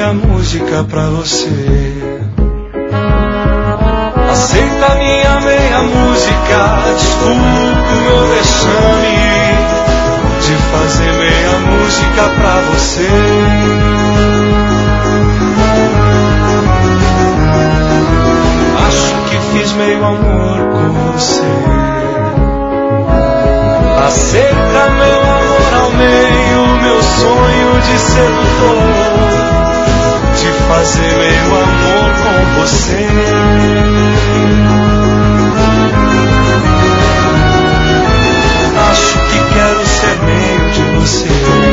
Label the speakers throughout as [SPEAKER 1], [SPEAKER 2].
[SPEAKER 1] meia música pra você. Aceita minha meia música, desculpa o meu vexame de fazer meia música pra você. Acho que fiz meio amor com você. Aceita meu amor ao meio, meu sonho de sedutor, de fazer meio amor com você. Acho que quero ser meio de você.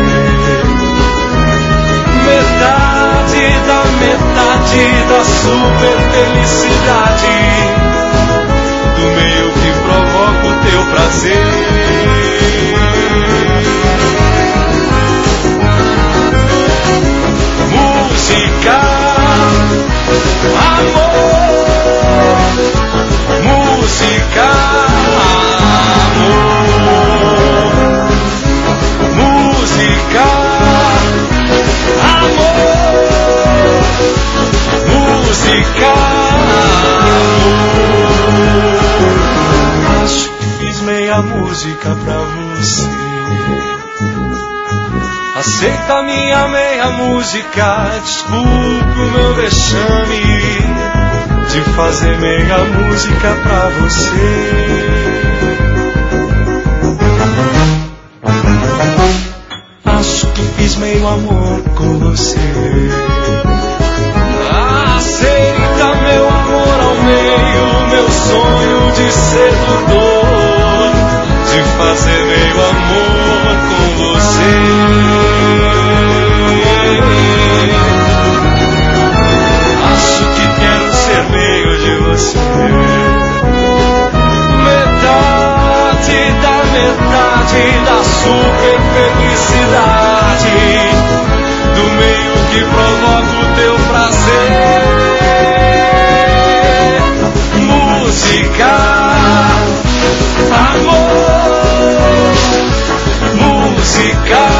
[SPEAKER 1] Metade da super felicidade, do meio que provoca o teu prazer. Música, amor, música, amor, música, amor, música, amor. Acho que fiz meia música pra você. Aceita minha meia música, desculpa o meu vexame de fazer meia música pra você. Acho que fiz meio amor com você. Aceita meu amor ao meio, meu sonho de sedutor, de fazer meio amor com você. Acho que quero ser meio de você. Metade da super felicidade, do meio que provoca o teu prazer. Música, amor, música,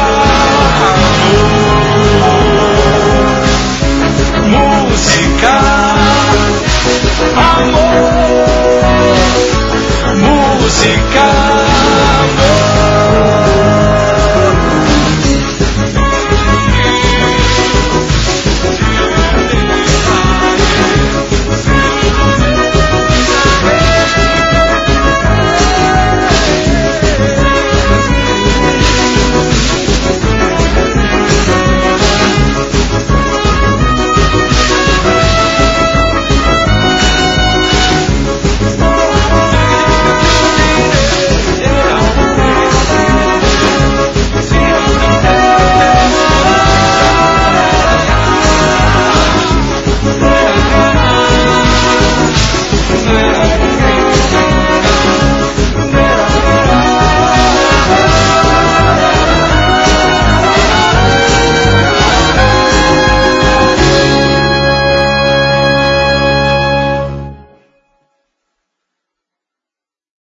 [SPEAKER 1] amor, música, amor, música.